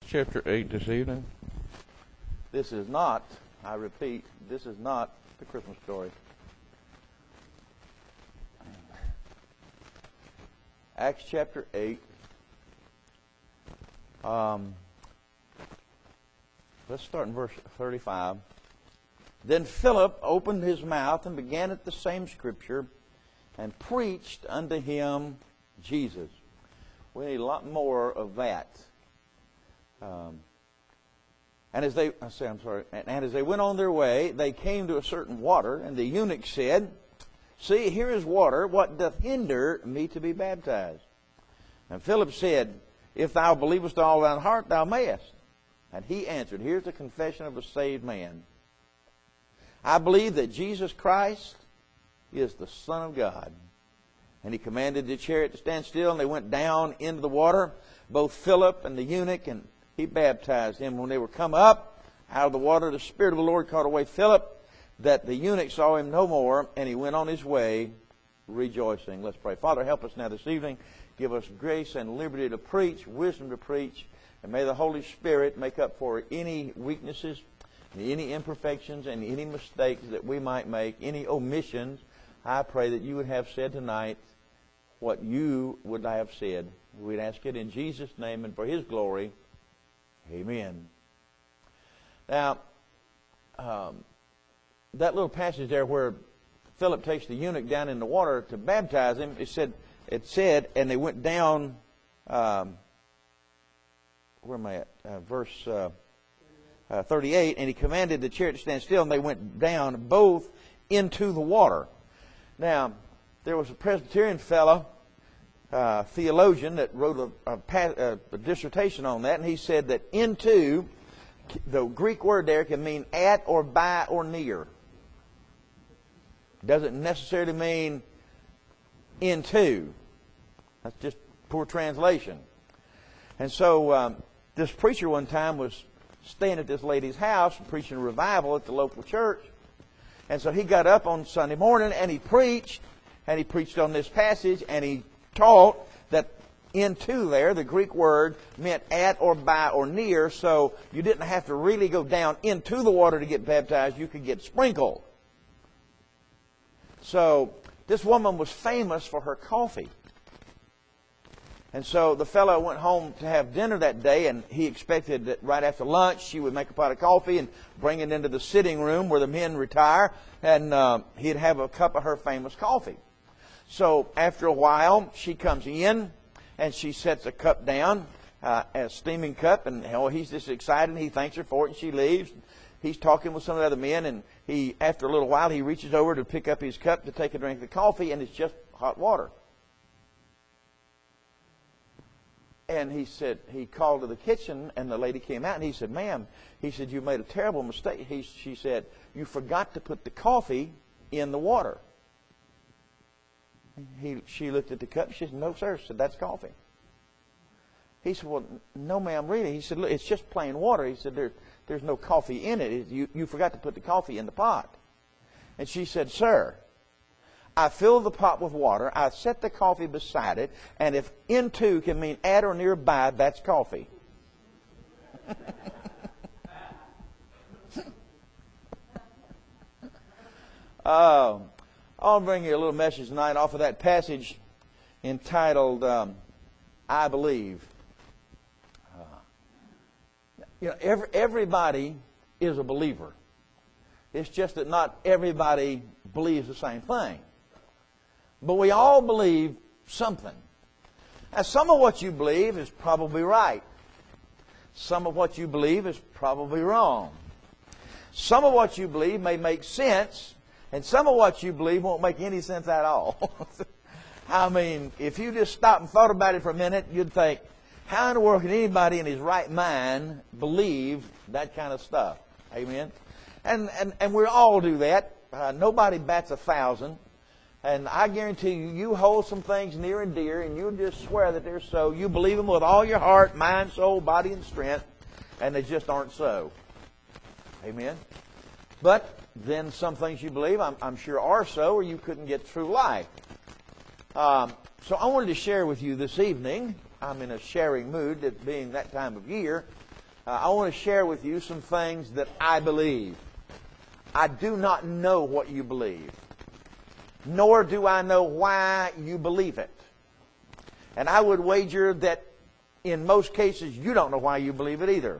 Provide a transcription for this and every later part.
chapter 8 this evening. This is not, I repeat, this is not the Christmas story. Acts chapter 8. Let's start in verse 35. Then Philip opened his mouth and began at the same scripture and preached unto him Jesus. We need a lot more of that. And as they went on their way, they came to a certain water, and the eunuch said, See, here is water. What doth hinder me to be baptized? And Philip said, If thou believest with all thine heart, thou mayest. And he answered, here's the confession of a saved man. I believe that Jesus Christ is the Son of God. And he commanded the chariot to stand still, and they went down into the water, both Philip and the eunuch, and he baptized him. When they were come up out of the water, the Spirit of the Lord caught away Philip, that the eunuch saw him no more, and he went on his way rejoicing. Let's pray. Father, help us now this evening. Give us grace and liberty to preach, wisdom to preach, and may the Holy Spirit make up for any weaknesses, any imperfections, and any mistakes that we might make, any omissions. I pray that you would have said tonight what you would have said. We'd ask it in Jesus' name and for His glory. Amen. Now, that little passage there where Philip takes the eunuch down in the water to baptize him, it said, and they went down, where am I at? Verse 38, and he commanded the chariot to stand still, and they went down both into the water. Now, there was a Presbyterian fellow, theologian, that wrote a dissertation on that, and he said that into, the Greek word there can mean at or by or near. Doesn't necessarily mean into. That's just poor translation. And so this preacher one time was staying at this lady's house and preaching a revival at the local church. And so he got up on Sunday morning and he preached on this passage, and he taught that into there, the Greek word meant at or by or near, so you didn't have to really go down into the water to get baptized. You could get sprinkled. So this woman was famous for her coffee. And so the fellow went home to have dinner that day, and he expected that right after lunch she would make a pot of coffee and bring it into the sitting room where the men retire, and he'd have a cup of her famous coffee. So after a while, she comes in, and she sets a cup down, a steaming cup, and he's just excited, and he thanks her for it, and she leaves. He's talking with some of the other men, and after a little while, he reaches over to pick up his cup to take a drink of the coffee, and it's just hot water. And he said, he called to the kitchen, and the lady came out, and he said, Ma'am, he said, you made a terrible mistake. She said, you forgot to put the coffee in the water. She looked at the cup. She said, no, sir. She said, that's coffee. He said, well, no, ma'am, really. He said, look, it's just plain water. He said, there's no coffee in it. You forgot to put the coffee in the pot. And she said, sir, I filled the pot with water. I set the coffee beside it. And if into can mean at or nearby, that's coffee. I'll bring you a little message tonight off of that passage entitled, I Believe. Everybody is a believer. It's just that not everybody believes the same thing. But we all believe something. Now, some of what you believe is probably right. Some of what you believe is probably wrong. Some of what you believe may make sense, and some of what you believe won't make any sense at all. I mean, if you just stopped and thought about it for a minute, you'd think, how in the world can anybody in his right mind believe that kind of stuff? Amen? And we all do that. Nobody bats 1,000. And I guarantee you hold some things near and dear, and you just swear that they're so. You believe them with all your heart, mind, soul, body, and strength, and they just aren't so. Amen? But then some things you believe, I'm sure, are so, or you couldn't get through life. So I wanted to share with you this evening. I'm in a sharing mood, that being that time of year. I want to share with you some things that I believe. I do not know what you believe, nor do I know why you believe it. And I would wager that in most cases you don't know why you believe it either.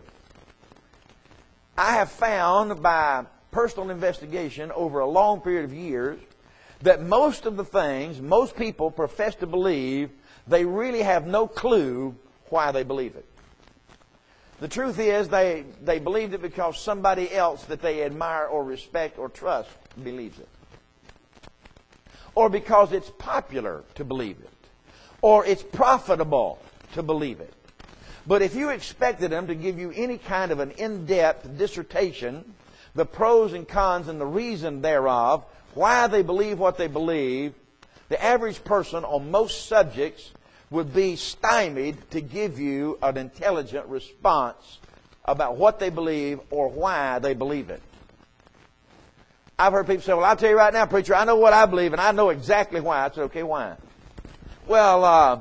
I have found by personal investigation over a long period of years that most of the things most people profess to believe, they really have no clue why they believe it. The truth is they believed it because somebody else that they admire or respect or trust believes it. Or because it's popular to believe it. Or it's profitable to believe it. But if you expected them to give you any kind of an in-depth dissertation, the pros and cons and the reason thereof, why they believe what they believe, the average person on most subjects would be stymied to give you an intelligent response about what they believe or why they believe it. I've heard people say, well, I'll tell you right now, preacher, I know what I believe and I know exactly why. I said, okay, why? Well,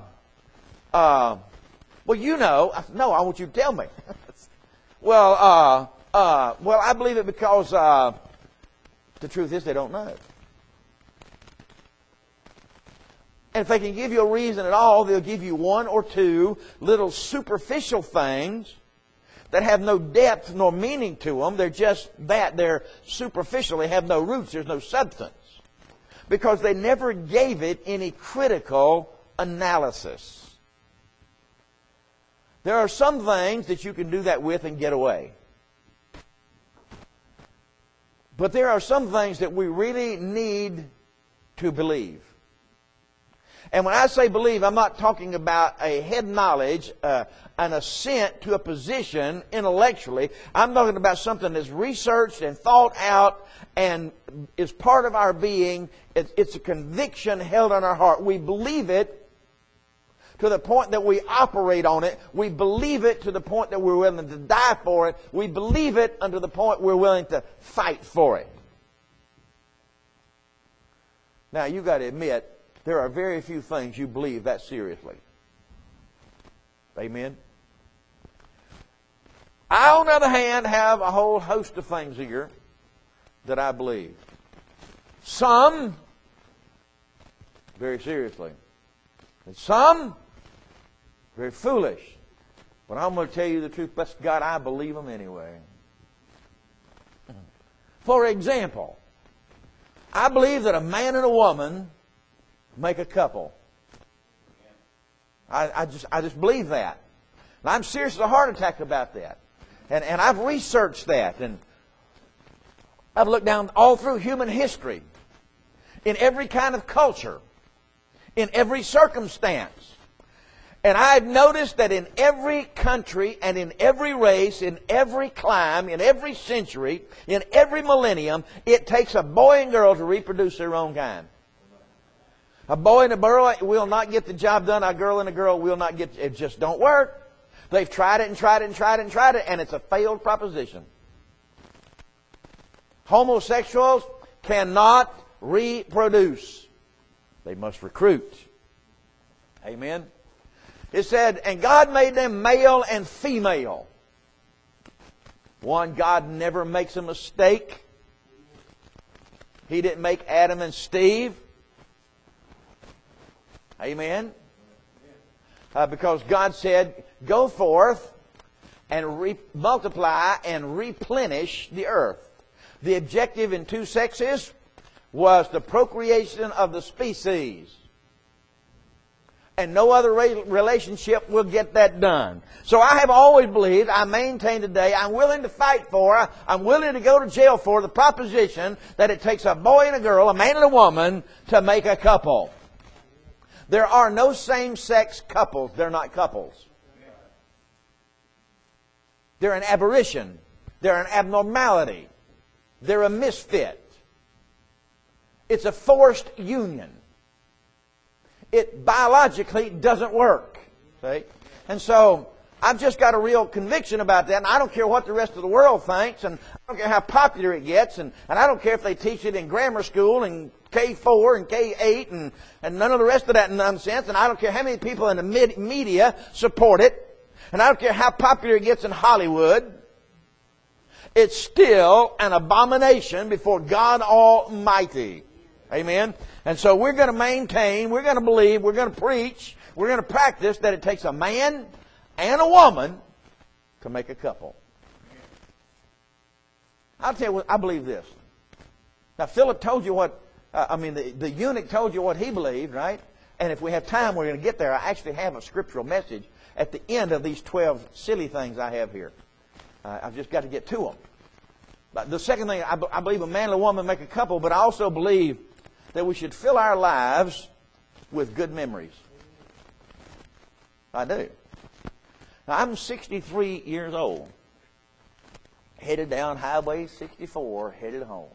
you know. I said, no, I want you to tell me. Well, I believe it because the truth is they don't know. And if they can give you a reason at all, they'll give you one or two little superficial things that have no depth nor meaning to them. They're just that. They're superficial. They have no roots. There's no substance. Because they never gave it any critical analysis. There are some things that you can do that with and get away. But there are some things that we really need to believe. And when I say believe, I'm not talking about a head knowledge, an assent to a position intellectually. I'm talking about something that's researched and thought out and is part of our being. It's a conviction held on our heart. We believe it to the point that we operate on it. We believe it to the point that we're willing to die for it. We believe it unto the point we're willing to fight for it. Now, you've got to admit, there are very few things you believe that seriously. Amen? I, on the other hand, have a whole host of things here that I believe. Some, very seriously. And some, very foolish. But I'm going to tell you the truth. Bless God, I believe them anyway. For example, I believe that a man and a woman make a couple. I just believe that. And I'm serious as a heart attack about that. And I've researched that. And I've looked down all through human history. In every kind of culture. In every circumstance. And I've noticed that in every country and in every race, in every clime, in every century, in every millennium, it takes a boy and girl to reproduce their own kind. A boy and a girl will not get the job done. A girl and a girl will not get it. Just don't work. They've tried it and tried it and tried it and tried it, and it's a failed proposition. Homosexuals cannot reproduce. They must recruit. Amen? It said, and God made them male and female. One, God never makes a mistake. He didn't make Adam and Steve. Amen? Because God said, go forth and multiply and replenish the earth. The objective in two sexes was the procreation of the species. And no other relationship will get that done. So I have always believed, I maintain today, I'm willing to fight for, I'm willing to go to jail for the proposition that it takes a boy and a girl, a man and a woman, to make a couple. There are no same-sex couples. They're not couples. They're an aberration. They're an abnormality. They're a misfit. It's a forced union. It biologically doesn't work. See? And so I've just got a real conviction about that, and I don't care what the rest of the world thinks, and I don't care how popular it gets, and I don't care if they teach it in grammar school and K4 and K8 and none of the rest of that nonsense, and I don't care how many people in the media support it. And I don't care how popular it gets in Hollywood, it's still an abomination before God Almighty. Amen? And so we're going to maintain, we're going to believe, we're going to preach, we're going to practice that it takes a man and a woman to make a couple. I'll tell you what, I believe this. Now, Philip told you what, the eunuch told you what he believed, right? And if we have time, we're going to get there. I actually have a scriptural message at the end of these 12 silly things I have here. I've just got to get to them. But the second thing, I believe a man and a woman make a couple, but I also believe that we should fill our lives with good memories. I do. Now, I'm 63 years old, headed down Highway 64, headed home.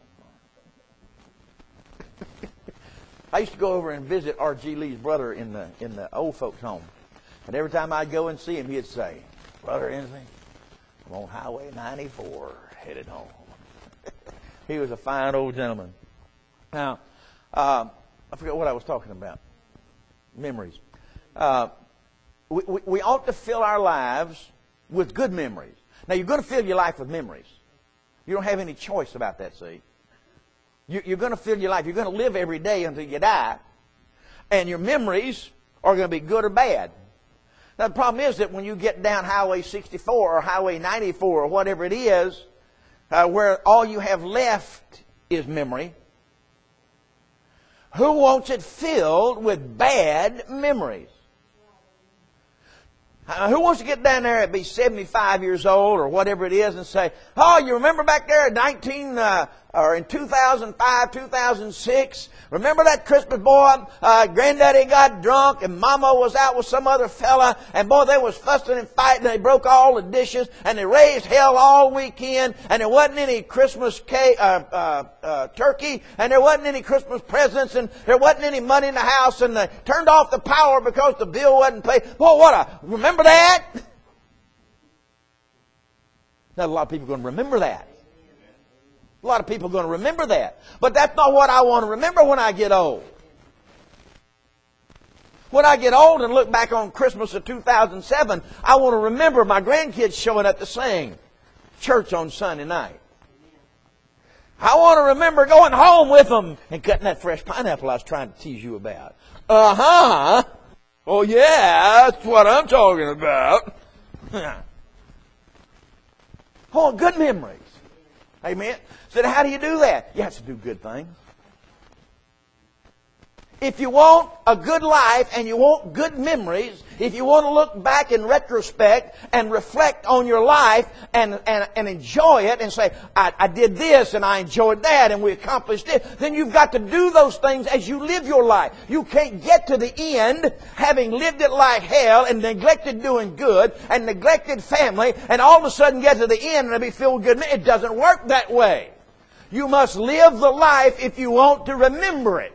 I used to go over and visit R.G. Lee's brother in the old folks' home. And every time I'd go and see him, he'd say, "Brother Inslee, I'm on Highway 94, headed home." He was a fine old gentleman. Now, I forgot what I was talking about. Memories. We ought to fill our lives with good memories. Now, you're going to fill your life with memories. You don't have any choice about that, see? You're going to fill your life. You're going to live every day until you die. And your memories are going to be good or bad. Now, the problem is that when you get down Highway 64 or Highway 94 or whatever it is, where all you have left is memory, who wants it filled with bad memories? Who wants to get down there and be 75 years old or whatever it is and say, "Oh, you remember back there in 2005, 2006? Remember that Christmas, boy? Granddaddy got drunk and Mama was out with some other fella, and boy, they was fussing and fighting. They broke all the dishes and they raised hell all weekend, and there wasn't any Christmas cake, turkey, and there wasn't any Christmas presents, and there wasn't any money in the house, and they turned off the power because the bill wasn't paid." Boy, remember that? Now, a lot of people are going to remember that. A lot of people are going to remember that. But that's not what I want to remember when I get old. When I get old and look back on Christmas of 2007, I want to remember my grandkids showing up to sing church on Sunday night. I want to remember going home with them and cutting that fresh pineapple I was trying to tease you about. Uh-huh. Oh, yeah, that's what I'm talking about. Oh, good memories. Amen. So how do you do that? You have to do good things. If you want a good life and you want good memories, if you want to look back in retrospect and reflect on your life and enjoy it and say, I did this and I enjoyed that and we accomplished it, then you've got to do those things as you live your life. You can't get to the end having lived it like hell and neglected doing good and neglected family and all of a sudden get to the end and be filled with good. It doesn't work that way. You must live the life if you want to remember it.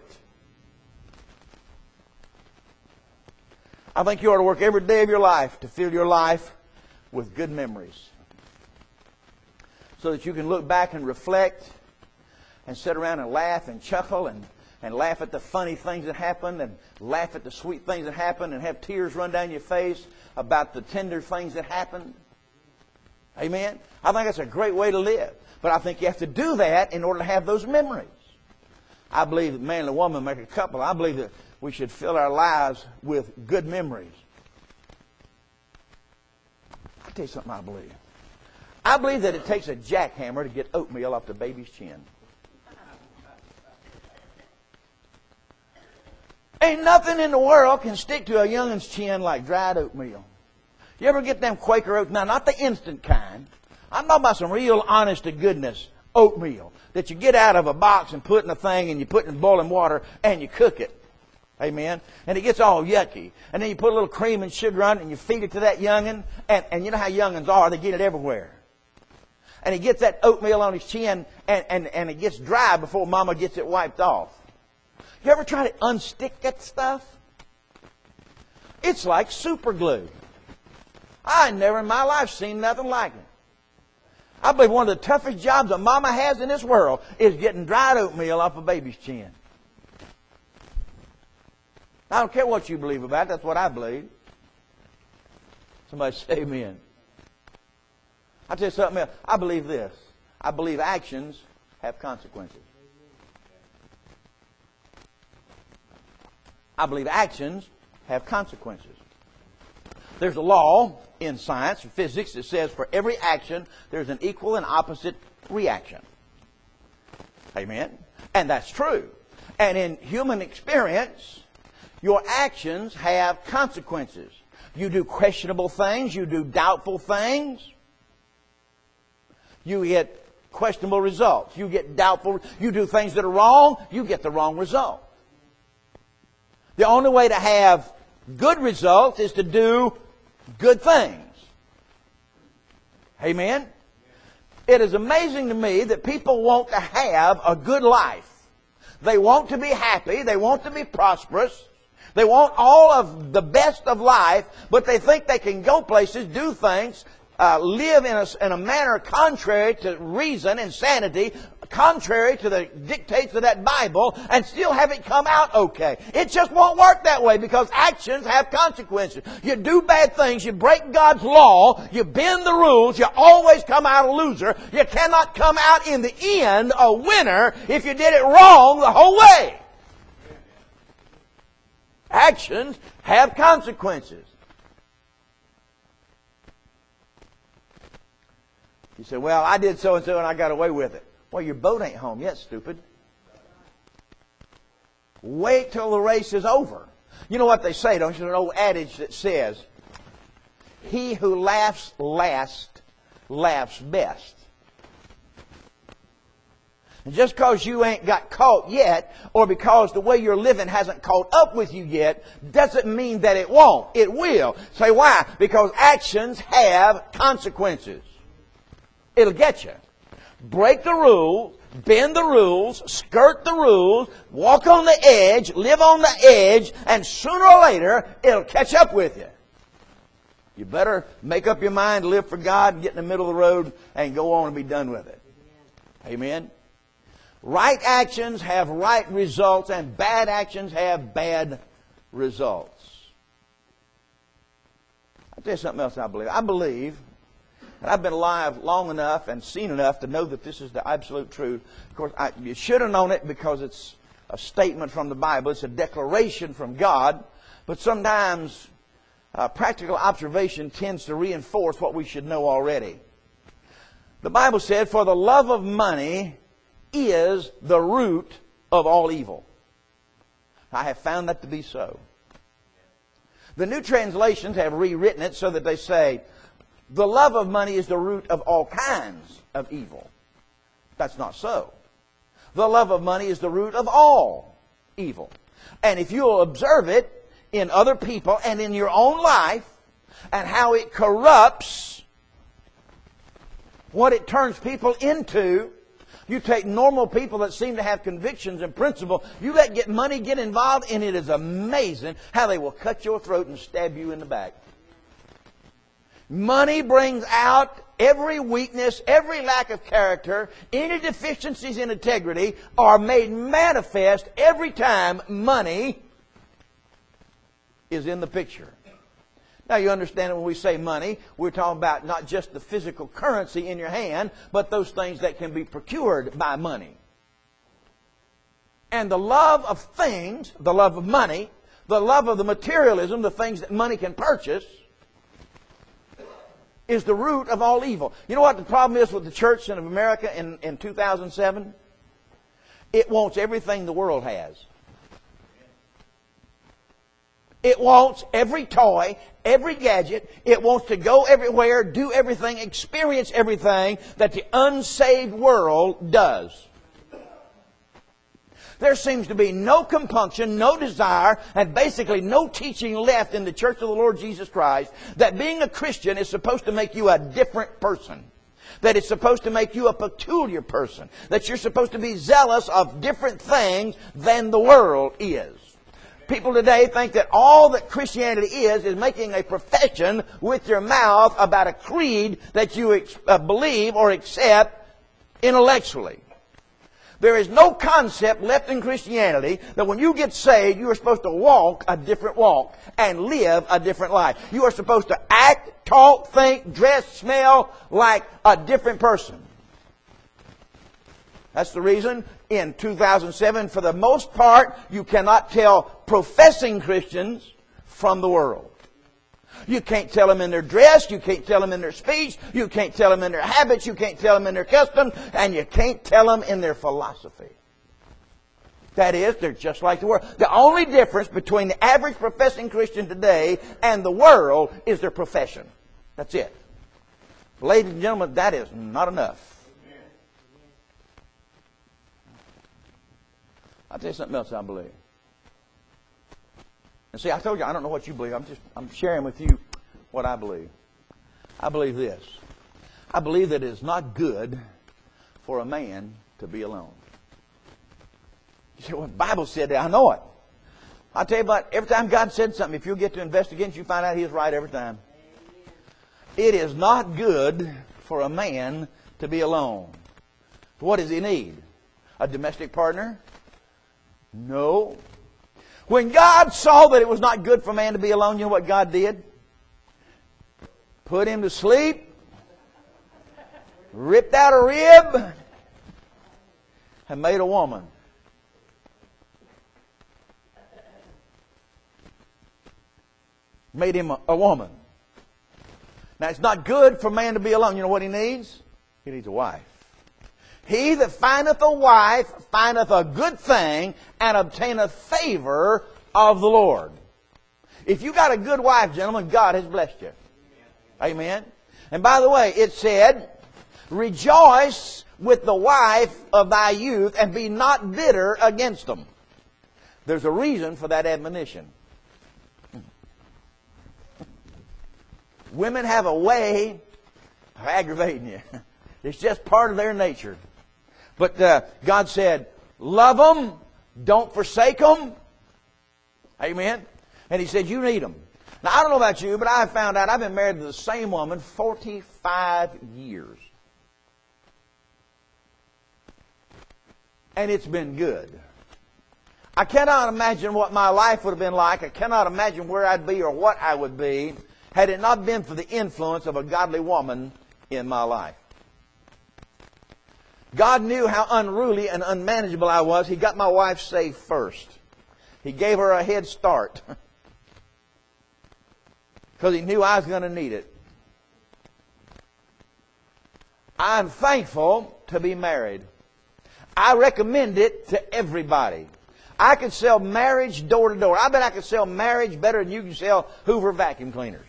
I think you ought to work every day of your life to fill your life with good memories, so that you can look back and reflect and sit around and laugh and chuckle and laugh at the funny things that happened and laugh at the sweet things that happened and have tears run down your face about the tender things that happened. Amen? I think that's a great way to live. But I think you have to do that in order to have those memories. I believe that man and a woman make a couple. I believe that we should fill our lives with good memories. I'll tell you something I believe. I believe that it takes a jackhammer to get oatmeal off the baby's chin. Ain't nothing in the world can stick to a youngin's chin like dried oatmeal. You ever get them Quaker oats? Now, not the instant kind. I'm talking about some real honest to goodness oatmeal that you get out of a box and put in a thing and you put in boiling water and you cook it. Amen. And it gets all yucky. And then you put a little cream and sugar on it and you feed it to that youngin. And you know how youngins are. They get it everywhere. And he gets that oatmeal on his chin and it gets dry before Mama gets it wiped off. You ever try to unstick that stuff? It's like super glue. I never in my life seen nothing like it. I believe one of the toughest jobs a mama has in this world is getting dried oatmeal off a baby's chin. I don't care what you believe about it. That's what I believe. Somebody say amen. I'll tell you something else. I believe this. I believe actions have consequences. I believe actions have consequences. There's a law in science and physics that says for every action, there's an equal and opposite reaction. Amen? And that's true. And in human experience, your actions have consequences. You do questionable things, you do doubtful things, you get questionable results. You get doubtful, you do things that are wrong, you get the wrong result. The only way to have good results is to do good things. Amen? It is amazing to me that people want to have a good life. They want to be happy. They want to be prosperous. They want all of the best of life, but they think they can go places, do things, live in a manner contrary to reason and sanity, contrary to the dictates of that Bible, and still have it come out okay. It just won't work that way because actions have consequences. You do bad things, you break God's law, you bend the rules, you always come out a loser. You cannot come out in the end a winner if you did it wrong the whole way. Actions have consequences. You say, well, I did so-and-so and I got away with it. Well, your boat ain't home yet, stupid. Wait till the race is over. You know what they say, don't you? There's an old adage that says, he who laughs last laughs best. And just because you ain't got caught yet, or because the way you're living hasn't caught up with you yet, doesn't mean that it won't. It will. Say why? Because actions have consequences. It'll get you. Break the rules, bend the rules, skirt the rules, walk on the edge, live on the edge, and sooner or later, it'll catch up with you. You better make up your mind, live for God, and get in the middle of the road and go on and be done with it. Amen? Right actions have right results, and bad actions have bad results. I'll tell you something else I believe. I believe, and I've been alive long enough and seen enough to know that this is the absolute truth. Of course, you should have known it because it's a statement from the Bible. It's a declaration from God. But sometimes practical observation tends to reinforce what we should know already. The Bible said, for the love of money is the root of all evil. I have found that to be so. The new translations have rewritten it so that they say, the love of money is the root of all kinds of evil. That's not so. The love of money is the root of all evil. And if you'll observe it in other people and in your own life, and how it corrupts what it turns people into, you take normal people that seem to have convictions and principle, you let money get involved, and it is amazing how they will cut your throat and stab you in the back. Money brings out every weakness, every lack of character, any deficiencies in integrity are made manifest every time money is in the picture. Now you understand that when we say money, we're talking about not just the physical currency in your hand, but those things that can be procured by money. And the love of things, the love of money, the love of the materialism, the things that money can purchase, is the root of all evil. You know what the problem is with the church in America in 2007? It wants everything the world has. It wants every toy, every gadget. It wants to go everywhere, do everything, experience everything that the unsaved world does. There seems to be no compunction, no desire, and basically no teaching left in the Church of the Lord Jesus Christ that being a Christian is supposed to make you a different person. That it's supposed to make you a peculiar person. That you're supposed to be zealous of different things than the world is. People today think that all that Christianity is making a profession with your mouth about a creed that you believe or accept intellectually. There is no concept left in Christianity that when you get saved, you are supposed to walk a different walk and live a different life. You are supposed to act, talk, think, dress, smell like a different person. That's the reason in 2007, for the most part, you cannot tell professing Christians from the world. You can't tell them in their dress, you can't tell them in their speech, you can't tell them in their habits, you can't tell them in their customs, and you can't tell them in their philosophy. That is, they're just like the world. The only difference between the average professing Christian today and the world is their profession. That's it. Ladies and gentlemen, that is not enough. I'll tell you something else I believe. And see, I told you I don't know what you believe. I'm sharing with you what I believe. I believe this. I believe that it is not good for a man to be alone. You say, well, the Bible said that. I know it. I'll tell you about every time God said something, if you get to investigate, you find out He's right every time. It is not good for a man to be alone. What does he need? A domestic partner? No. When God saw that it was not good for man to be alone, you know what God did? Put him to sleep, ripped out a rib, and made a woman. Made him a woman. Now, it's not good for man to be alone. You know what he needs? He needs a wife. He that findeth a wife findeth a good thing and obtaineth favor of the Lord. If you got a good wife, gentlemen, God has blessed you. Amen. And by the way, it said, rejoice with the wife of thy youth and be not bitter against them. There's a reason for that admonition. Women have a way of aggravating you. It's just part of their nature. But God said, love them, don't forsake them. Amen. And He said, you need them. Now, I don't know about you, but I found out I've been married to the same woman 45 years. And it's been good. I cannot imagine what my life would have been like. I cannot imagine where I'd be or what I would be had it not been for the influence of a godly woman in my life. God knew how unruly and unmanageable I was. He got my wife saved first. He gave her a head start. Because He knew I was going to need it. I'm thankful to be married. I recommend it to everybody. I could sell marriage door to door. I bet I could sell marriage better than you can sell Hoover vacuum cleaners.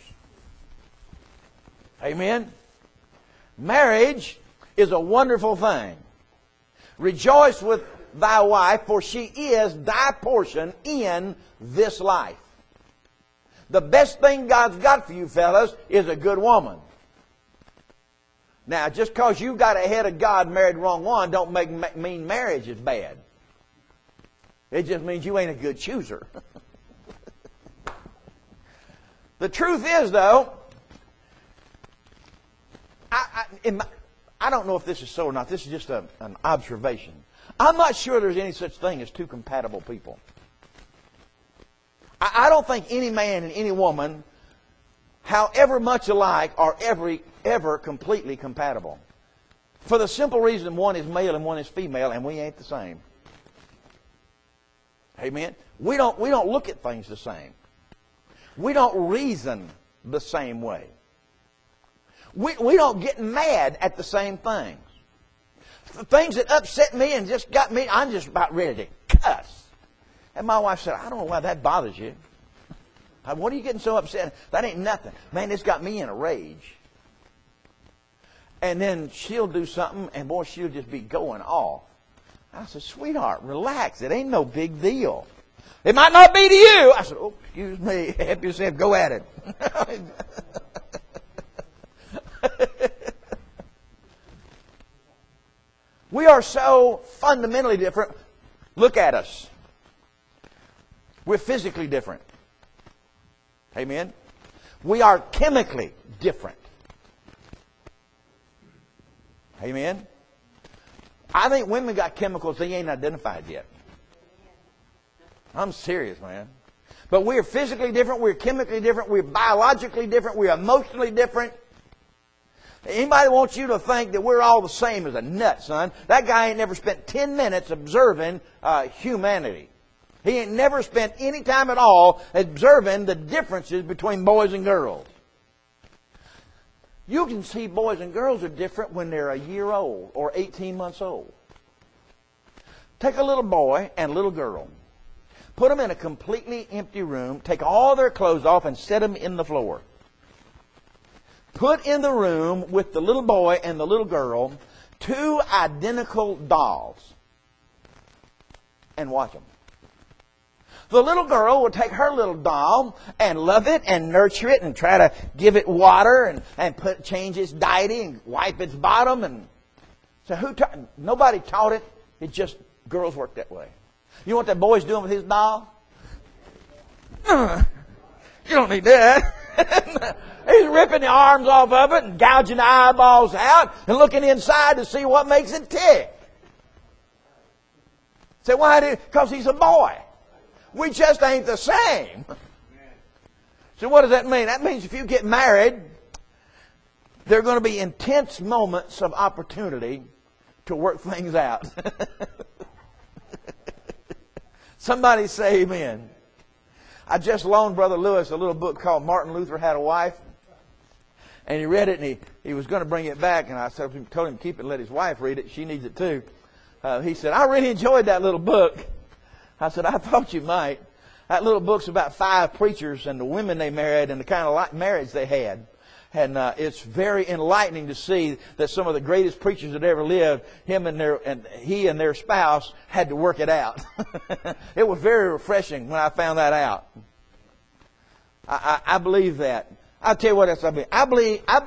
Amen? Marriage is a wonderful thing. Rejoice with thy wife, for she is thy portion in this life. The best thing God's got for you, fellas, is a good woman. Now, just because you got ahead of God married the wrong one, don't mean marriage is bad. It just means you ain't a good chooser. The truth is, though, I don't know if this is so or not. This is just an observation. I'm not sure there's any such thing as two compatible people. I don't think any man and any woman, however much alike, are ever completely compatible. For the simple reason one is male and one is female, and we ain't the same. Amen? We don't look at things the same. We don't reason the same way. We don't get mad at the same things. The things that upset me and just got me, I'm just about ready to cuss. And my wife said, I don't know why that bothers you. What are you getting so upset? That ain't nothing. Man, it's got me in a rage. And then she'll do something, and boy, she'll just be going off. I said, sweetheart, relax. It ain't no big deal. It might not be to you. I said, oh, excuse me. Help yourself. Go at it. We are so fundamentally different. Look at us. We're physically different. Amen? We are chemically different. Amen? I think women got chemicals they ain't identified yet. I'm serious, man. But we're physically different, we're chemically different, we're biologically different, we're emotionally different. Anybody wants you to think that we're all the same is a nut, son. That guy ain't never spent 10 minutes observing humanity. He ain't never spent any time at all observing the differences between boys and girls. You can see boys and girls are different when they're a year old or 18 months old. Take a little boy and a little girl. Put them in a completely empty room. Take all their clothes off and set them in the floor. Put in the room with the little boy and the little girl 2 identical dolls. And watch them. The little girl will take her little doll and love it and nurture it and try to give it water and change its diet and wipe its bottom. And so nobody taught it. It just, girls work that way. You know what that boy's doing with his doll? You don't need that. He's ripping the arms off of it and gouging the eyeballs out and looking inside to see what makes it tick. Say, why? Because he's a boy. We just ain't the same. So what does that mean? That means if you get married, there are going to be intense moments of opportunity to work things out. Somebody say amen. I just loaned Brother Lewis a little book called Martin Luther Had a Wife. And he read it and he was going to bring it back. And I told him to keep it and let his wife read it. She needs it too. He said, I really enjoyed that little book. I said, I thought you might. That little book's about 5 preachers and the women they married and the kind of marriage they had. And it's very enlightening to see that some of the greatest preachers that ever lived, he and their spouse had to work it out. It was very refreshing when I found that out. I believe that. I'll tell you what else I believe. I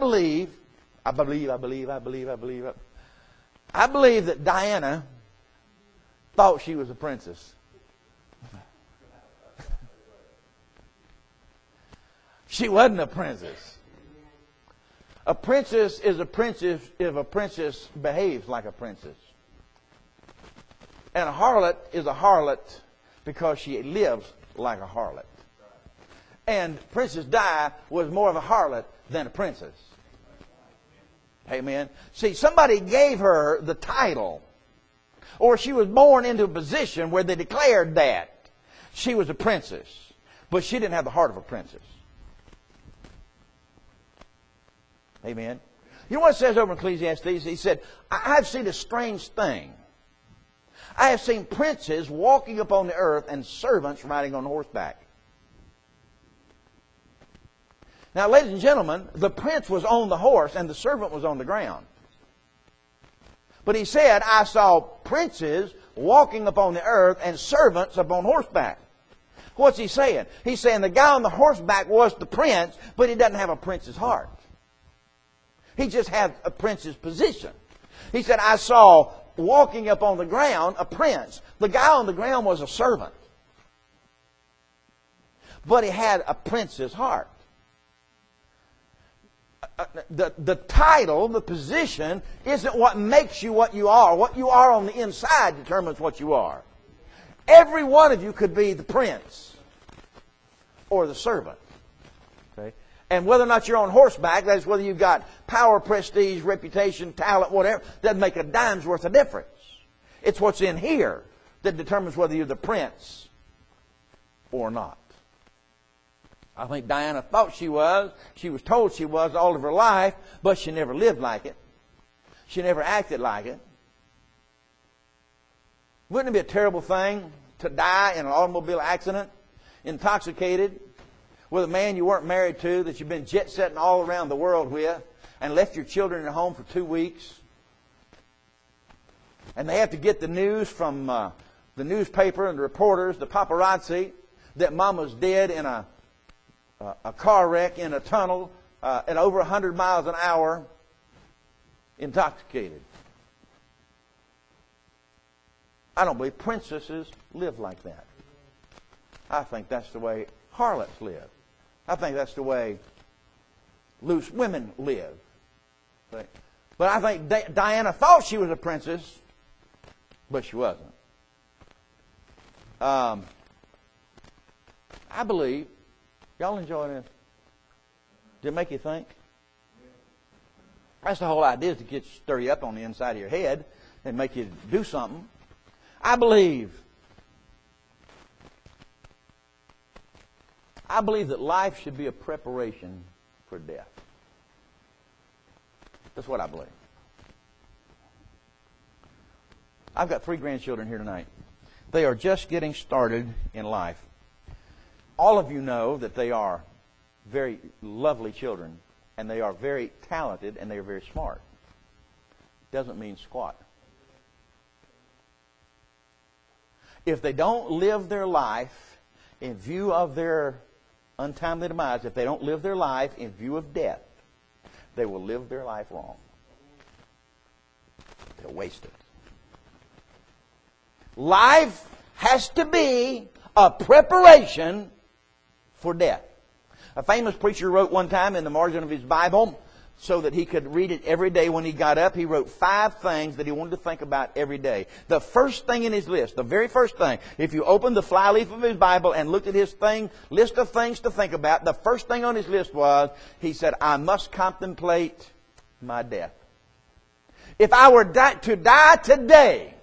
believe that Diana thought she was a princess. She wasn't a princess. A princess is a princess if a princess behaves like a princess. And a harlot is a harlot because she lives like a harlot. And Princess Di was more of a harlot than a princess. Amen. See, somebody gave her the title. Or she was born into a position where they declared that she was a princess. But she didn't have the heart of a princess. Amen. You know what it says over in Ecclesiastes? He said, I have seen a strange thing. I have seen princes walking upon the earth and servants riding on horseback. Now, ladies and gentlemen, the prince was on the horse and the servant was on the ground. But he said, I saw princes walking upon the earth and servants upon horseback. What's he saying? He's saying the guy on the horseback was the prince, but he doesn't have a prince's heart. He just had a prince's position. He said, I saw walking up on the ground a prince. The guy on the ground was a servant. But he had a prince's heart. The title, the position, isn't what makes you what you are. What you are on the inside determines what you are. Every one of you could be the prince or the servant. Okay? And whether or not you're on horseback, that is whether you've got power, prestige, reputation, talent, whatever, doesn't make a dime's worth of difference. It's what's in here that determines whether you're the prince or not. I think Diana thought she was. She was told she was all of her life, but she never lived like it. She never acted like it. Wouldn't it be a terrible thing to die in an automobile accident, intoxicated, with a man you weren't married to, that you've been jet-setting all around the world with, and left your children at home for 2 weeks? And they have to get the news from the newspaper and the reporters, the paparazzi, that Mama's dead in a car wreck in a tunnel at over 100 miles an hour, intoxicated. I don't believe princesses live like that. I think that's the way harlots live. I think that's the way loose women live. But I think Diana thought she was a princess, but she wasn't. I believe, y'all enjoying this? Did it make you think? That's the whole idea, is to get stir you up on the inside of your head and make you do something. I believe that life should be a preparation for death. That's what I believe. I've got 3 grandchildren here tonight. They are just getting started in life. All of you know that they are very lovely children, and they are very talented, and they are very smart. Doesn't mean squat. If they don't live their life in view of their untimely demise, if they don't live their life in view of death, they will live their life wrong. They'll waste it. Life has to be a preparation for death. A famous preacher wrote one time in the margin of his Bible, so that he could read it every day when he got up, he wrote 5 things that he wanted to think about every day. The first thing in his list, the very first thing, if you opened the flyleaf of his Bible and looked at his list of things to think about, the first thing on his list was, he said, I must contemplate my death. If I were to die today,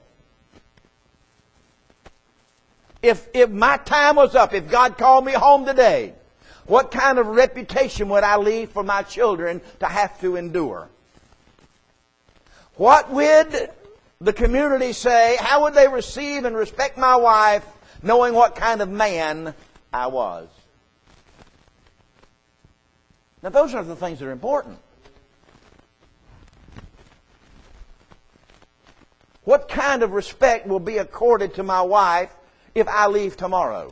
if my time was up, if God called me home today, what kind of reputation would I leave for my children to have to endure? What would the community say? How would they receive and respect my wife, knowing what kind of man I was? Now, those are the things that are important. What kind of respect will be accorded to my wife if I leave tomorrow?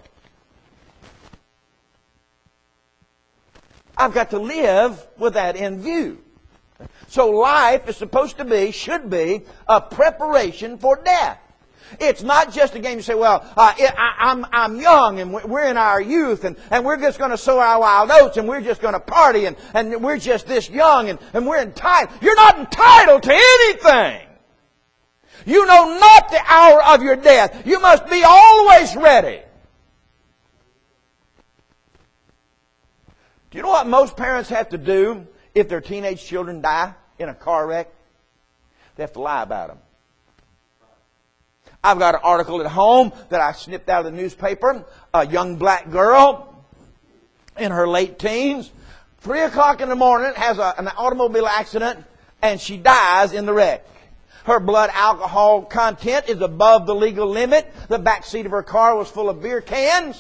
I've got to live with that in view. So life is supposed to be, should be, a preparation for death. It's not just a game you say, well, I'm young and we're in our youth and we're just going to sow our wild oats and we're just going to party and we're just this young and we're entitled. You're not entitled to anything. You know not the hour of your death. You must be always ready. Do you know what most parents have to do if their teenage children die in a car wreck? They have to lie about them. I've got an article at home that I snipped out of the newspaper. A young black girl in her late teens, 3 o'clock in the morning, has an automobile accident, and she dies in the wreck. Her blood alcohol content is above the legal limit. The back seat of her car was full of beer cans.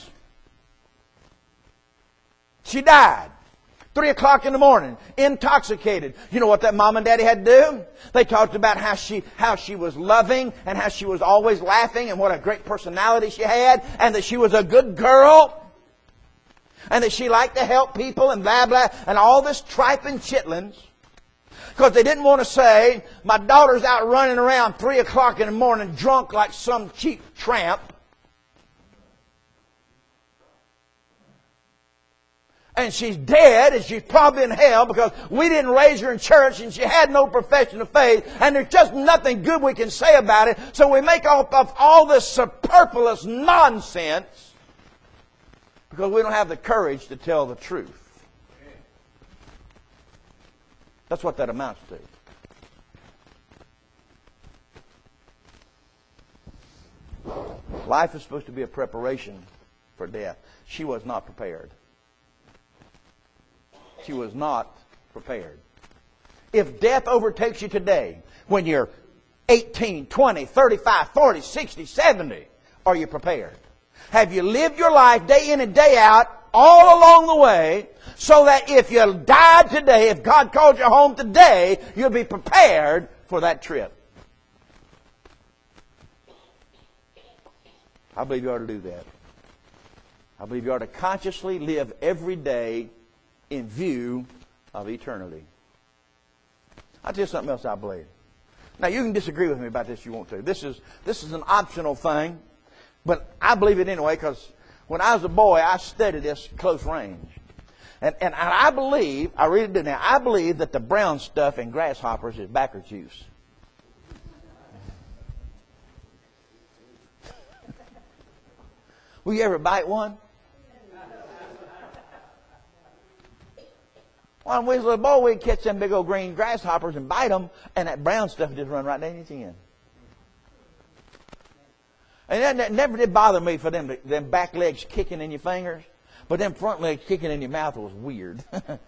She died. 3 o'clock in the morning, intoxicated. You know what that mom and daddy had to do? They talked about how she was loving and how she was always laughing and what a great personality she had and that she was a good girl and that she liked to help people and blah, blah, and all this tripe and chitlins. Because they didn't want to say, my daughter's out running around 3 o'clock in the morning drunk like some cheap tramp. And she's dead, and she's probably in hell because we didn't raise her in church and she had no profession of faith, and there's just nothing good we can say about it. So we make up of all this superfluous nonsense because we don't have the courage to tell the truth. That's what that amounts to. Life is supposed to be a preparation for death. She was not prepared. She was not prepared. If death overtakes you today, when you're 18, 20, 35, 40, 60, 70, are you prepared? Have you lived your life day in and day out, all along the way, so that if you died today, if God called you home today, you'll be prepared for that trip? I believe you ought to do that. I believe you ought to consciously live every day in view of eternity. I'll tell you something else I believe. Now, you can disagree with me about this if you want to. This is an optional thing, but I believe it anyway because when I was a boy, I studied this close range. And I believe, I really do now, I believe that the brown stuff in grasshoppers is backer juice. Will you ever bite one? When we was a little boy, we'd catch them big old green grasshoppers and bite them, and that brown stuff would just run right down your chin. And that never did bother me for them back legs kicking in your fingers, but them front legs kicking in your mouth was weird.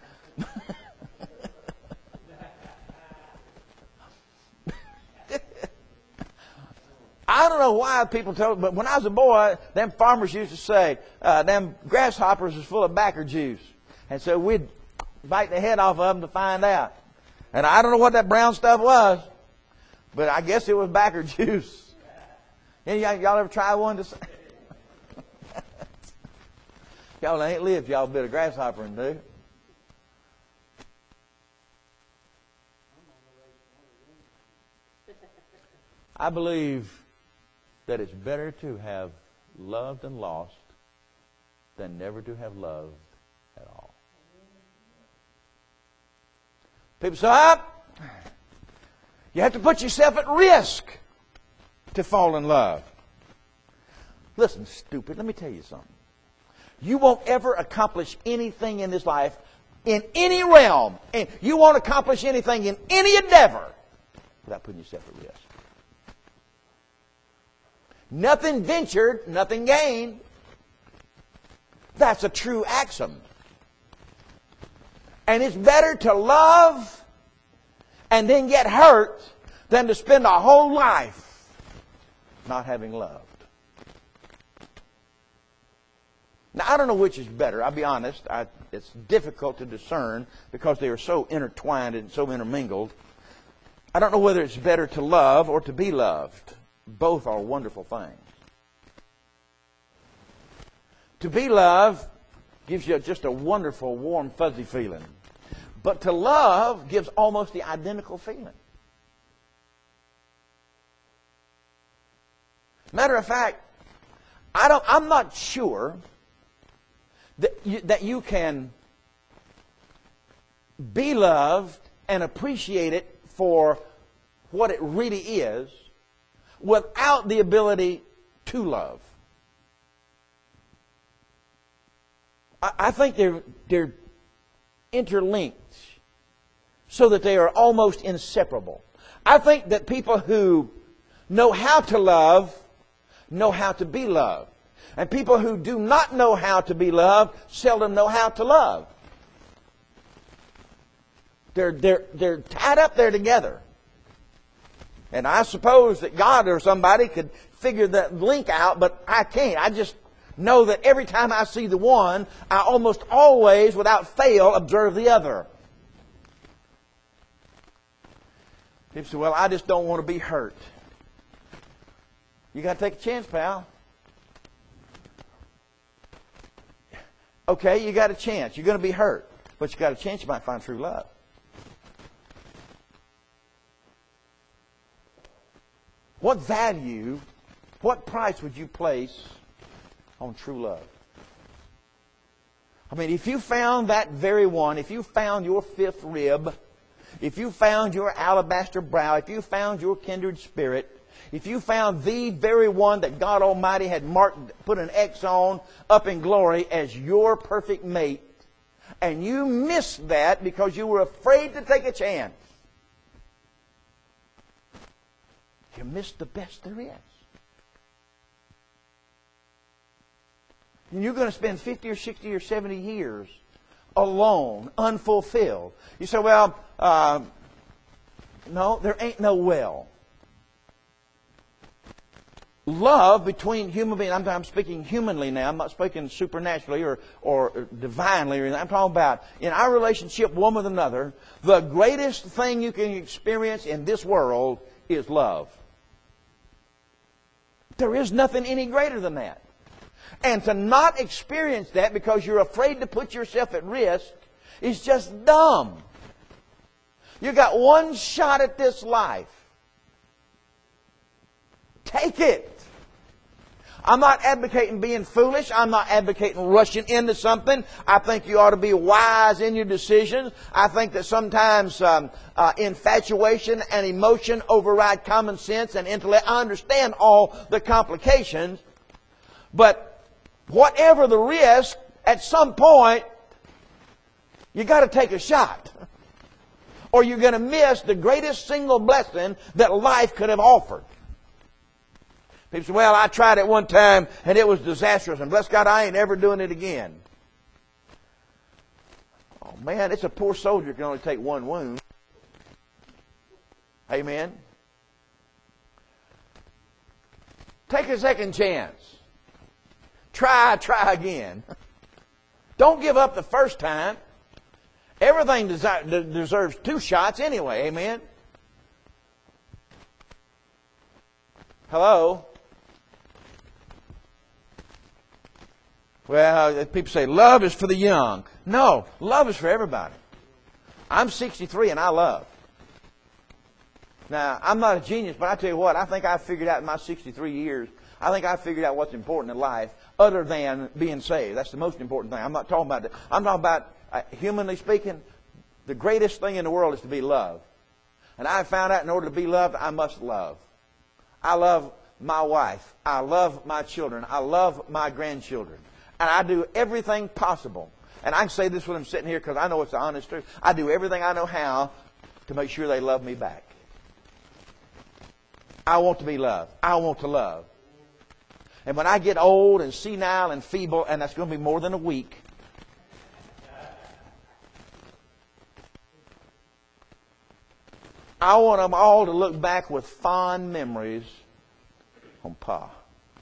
I don't know why people told me, but when I was a boy, them farmers used to say, them grasshoppers is full of backer juice. And so we'd bite the head off of them to find out. And I don't know what that brown stuff was, but I guess it was backer juice. Y'all ever try one to say? Y'all ain't lived, y'all a bit of grasshopper and do. I believe that it's better to have loved and lost than never to have loved at all. People say, you have to put yourself at risk to fall in love. Listen, stupid, let me tell you something. You won't ever accomplish anything in this life, in any realm, and you won't accomplish anything in any endeavor without putting yourself at risk. Nothing ventured, nothing gained. That's a true axiom. And it's better to love and then get hurt than to spend a whole life not having loved. Now, I don't know which is better. I'll be honest. It's difficult to discern because they are so intertwined and so intermingled. I don't know whether it's better to love or to be loved. Both are wonderful things. To be loved gives you just a wonderful, warm, fuzzy feeling. But to love gives almost the identical feeling. Matter of fact, I'm not sure that you can be loved and appreciate it for what it really is without the ability to love. I think they're interlinked so that they are almost inseparable. I think that people who know how to love know how to be loved. And people who do not know how to be loved seldom know how to love. They're tied up there together. And I suppose that God or somebody could figure that link out, but I can't. I just know that every time I see the one, I almost always, without fail, observe the other. People say, well, I just don't want to be hurt. You got to take a chance, pal. Okay, you got a chance. You're going to be hurt. But you got a chance you might find true love. What value, what price would you place on true love? I mean, if you found that very one, if you found your fifth rib, if you found your alabaster brow, if you found your kindred spirit, if you found the very one that God Almighty had marked, put an X on up in glory as your perfect mate, and you missed that because you were afraid to take a chance, you missed the best there is. And you're going to spend 50 or 60 or 70 years alone, unfulfilled. You say, well, no, there ain't no well. Love between human beings, I'm speaking humanly now, I'm not speaking supernaturally or divinely or anything. I'm talking about in our relationship one with another, the greatest thing you can experience in this world is love. There is nothing any greater than that. And to not experience that because you're afraid to put yourself at risk is just dumb. You got one shot at this life. Take it. I'm not advocating being foolish. I'm not advocating rushing into something. I think you ought to be wise in your decisions. I think that sometimes infatuation and emotion override common sense and intellect. I understand all the complications. But whatever the risk, at some point, you got to take a shot. Or you're going to miss the greatest single blessing that life could have offered. People say, well, I tried it one time and it was disastrous, and bless God, I ain't ever doing it again. Oh man, it's a poor soldier can only take one wound. Amen. Take a second chance. Try again. Don't give up the first time. Everything deserves two shots anyway. Amen. Hello? Well, people say love is for the young. No, love is for everybody. I'm 63 and I love. Now, I'm not a genius, but I tell you what, I think I figured out in my 63 years, I think I figured out what's important in life other than being saved. That's the most important thing. I'm not talking about that. I'm talking about, humanly speaking, the greatest thing in the world is to be loved. And I found out in order to be loved, I must love. I love my wife. I love my children. I love my grandchildren. And I do everything possible. And I can say this when I'm sitting here because I know it's the honest truth. I do everything I know how to make sure they love me back. I want to be loved. I want to love. And when I get old and senile and feeble, and that's going to be more than a week, I want them all to look back with fond memories on Pa.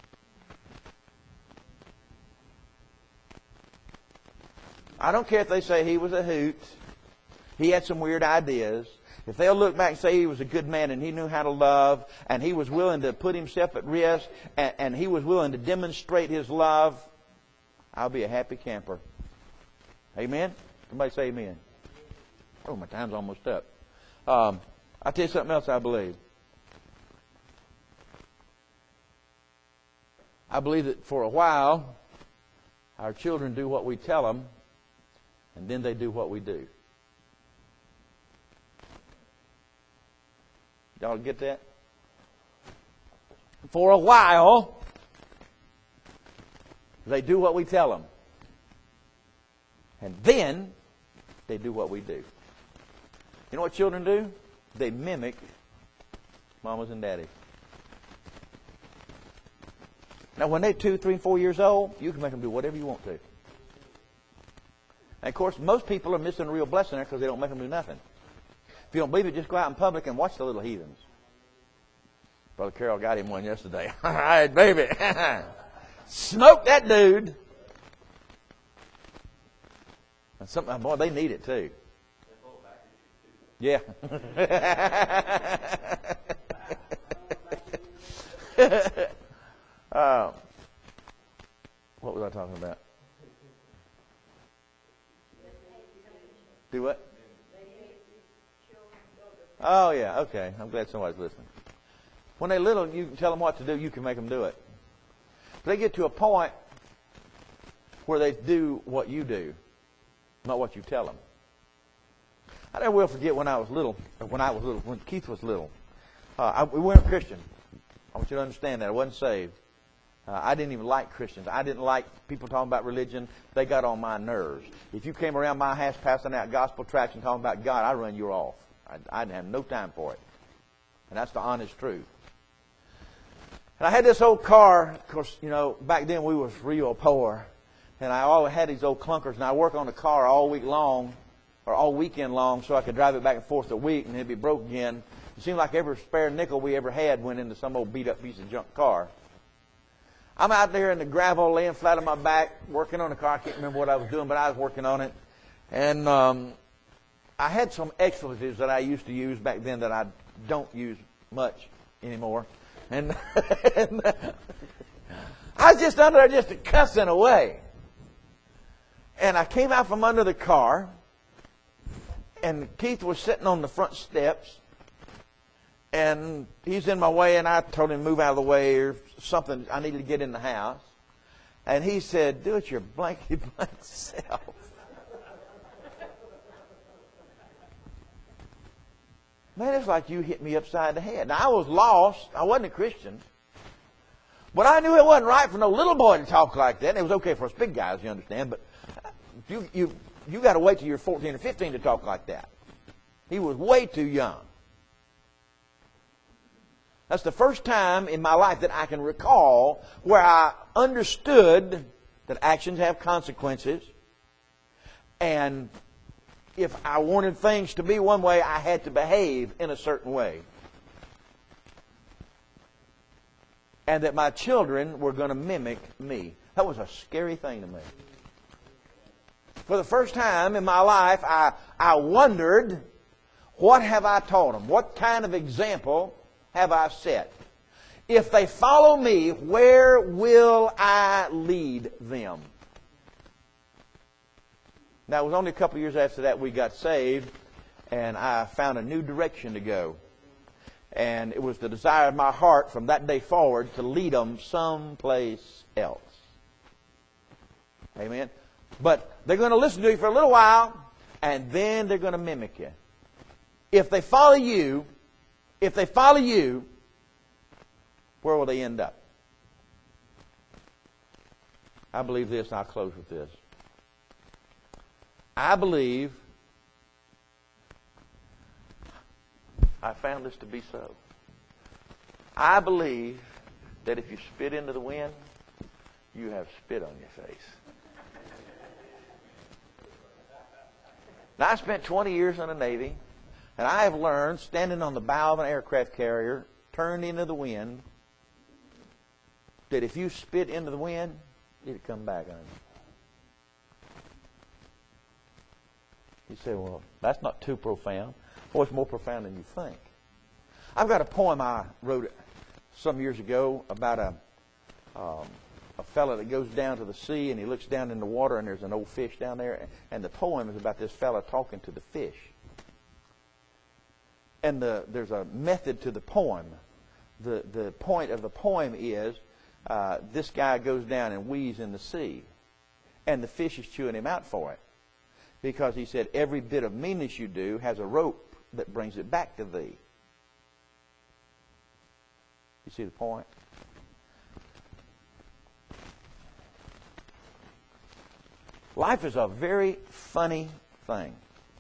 I don't care if they say he was a hoot. He had some weird ideas. If they'll look back and say he was a good man and he knew how to love and he was willing to put himself at risk and he was willing to demonstrate his love, I'll be a happy camper. Amen? Somebody say amen. Oh, my time's almost up. I'll tell you something else I believe. I believe that for a while, our children do what we tell them, and then they do what we do. Y'all get that? For a while, they do what we tell them. And then they do what we do. You know what children do? They mimic mamas and daddies. Now, when they're 2, 3, 4 years old, you can make them do whatever you want to. And, of course, most people are missing a real blessing there because they don't make them do nothing. If you don't believe it, just go out in public and watch the little heathens. Brother Carroll got him one yesterday. All right, baby. Smoke that dude. And something, boy, they need it too. Yeah. What was I talking about? Do what? Oh, yeah, okay. I'm glad somebody's listening. When they're little, you can tell them what to do. You can make them do it. But they get to a point where they do what you do, not what you tell them. I never will forget when I was little, when Keith was little. We weren't Christian. I want you to understand that. I wasn't saved. I didn't even like Christians. I didn't like people talking about religion. They got on my nerves. If you came around my house passing out gospel tracts and talking about God, I'd run you off. I didn't have no time for it. And that's the honest truth. And I had this old car. Of course, you know, back then we was real poor. And I always had these old clunkers. And I work on the car all week long, or all weekend long, so I could drive it back and forth a week and it'd be broke again. It seemed like every spare nickel we ever had went into some old beat-up piece of junk car. I'm out there in the gravel, laying flat on my back, working on the car. I can't remember what I was doing, but I was working on it. And I had some expletives that I used to use back then that I don't use much anymore. And I was just under there just cussing away. And I came out from under the car, and Keith was sitting on the front steps, and he's in my way, and I told him to move out of the way or something. I needed to get in the house. And he said, "Do it your blankety blank self." Man, it's like you hit me upside the head. Now, I was lost. I wasn't a Christian. But I knew it wasn't right for no little boy to talk like that. And it was okay for us big guys, you understand. But you got to wait till you're 14 or 15 to talk like that. He was way too young. That's the first time in my life that I can recall where I understood that actions have consequences. And if I wanted things to be one way, I had to behave in a certain way. And that my children were going to mimic me. That was a scary thing to me. For the first time in my life, I wondered, what have I taught them? What kind of example have I set? If they follow me, where will I lead them? Now, it was only a couple of years after that we got saved, and I found a new direction to go. And it was the desire of my heart from that day forward to lead them someplace else. Amen? But they're going to listen to you for a little while, and then they're going to mimic you. If they follow you, where will they end up? I believe this, and I'll close with this. I believe I found this to be so. I believe that if you spit into the wind, you have spit on your face. Now, I spent 20 years in the Navy, and I have learned, standing on the bow of an aircraft carrier, turned into the wind, that if you spit into the wind, it'll come back on you. You say, well, that's not too profound. Well, it's more profound than you think. I've got a poem I wrote some years ago about a fellow that goes down to the sea and he looks down in the water and there's an old fish down there. And the poem is about this fellow talking to the fish. And there's a method to the poem. The point of the poem is this guy goes down and wheezes in the sea. And the fish is chewing him out for it. Because he said, every bit of meanness you do has a rope that brings it back to thee. You see the point? Life is a very funny thing.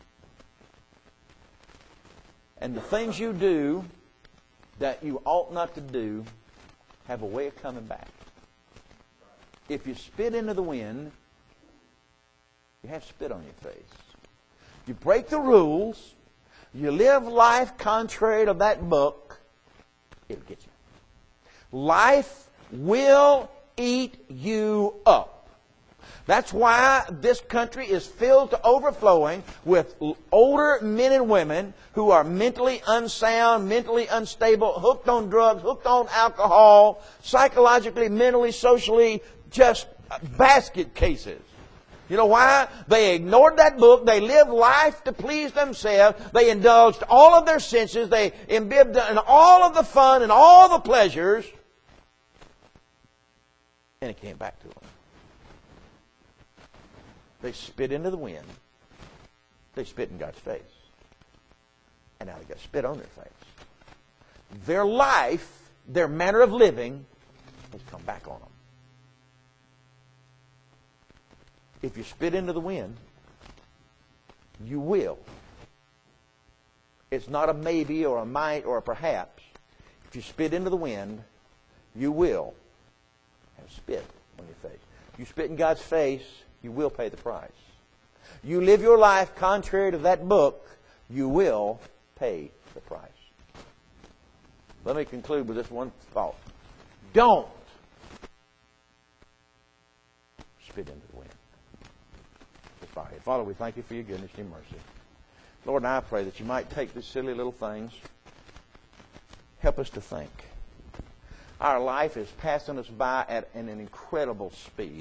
And the things you do that you ought not to do have a way of coming back. If you spit into the wind, you have spit on your face. You break the rules. You live life contrary to that book. It'll get you. Life will eat you up. That's why this country is filled to overflowing with older men and women who are mentally unsound, mentally unstable, hooked on drugs, hooked on alcohol, psychologically, mentally, socially, just basket cases. You know why? They ignored that book. They lived life to please themselves. They indulged all of their senses. They imbibed in all of the fun and all the pleasures. And it came back to them. They spit into the wind. They spit in God's face. And now they got spit on their face. Their life, their manner of living, has come back on them. If you spit into the wind, you will. It's not a maybe or a might or a perhaps. If you spit into the wind, you will have spit on your face. If you spit in God's face, you will pay the price. You live your life contrary to that book, you will pay the price. Let me conclude with this one thought. Don't spit into the wind. Father, we thank you for your goodness and your mercy. Lord, and I pray that you might take these silly little things, help us to think. Our life is passing us by at an incredible speed.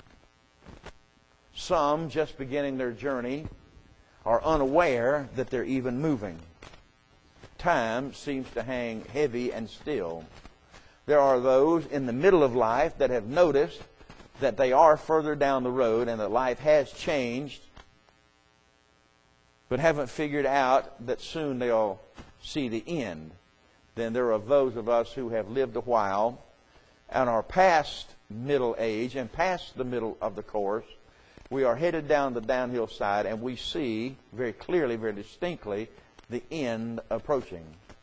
Some, just beginning their journey, are unaware that they're even moving. Time seems to hang heavy and still. There are those in the middle of life that have noticed that they are further down the road and that life has changed, but haven't figured out that soon they'll see the end. Then there are those of us who have lived a while and are past middle age and past the middle of the course, we are headed down the downhill side, and we see very clearly, very distinctly, the end approaching.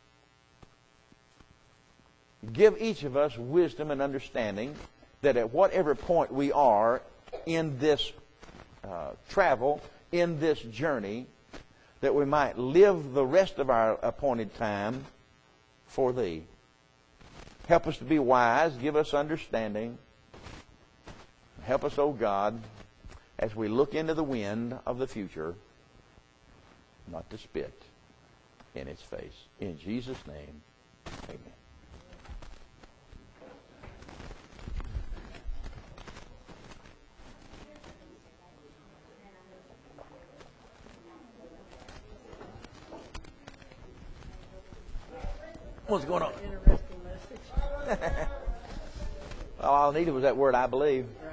Give each of us wisdom and understanding that at whatever point we are in this travel, in this journey, that we might live the rest of our appointed time for Thee. Help us to be wise. Give us understanding. Help us, O God, as we look into the wind of the future, not to spit in its face. In Jesus' name, amen. What's going on? Interesting message. All I needed was that word, I believe.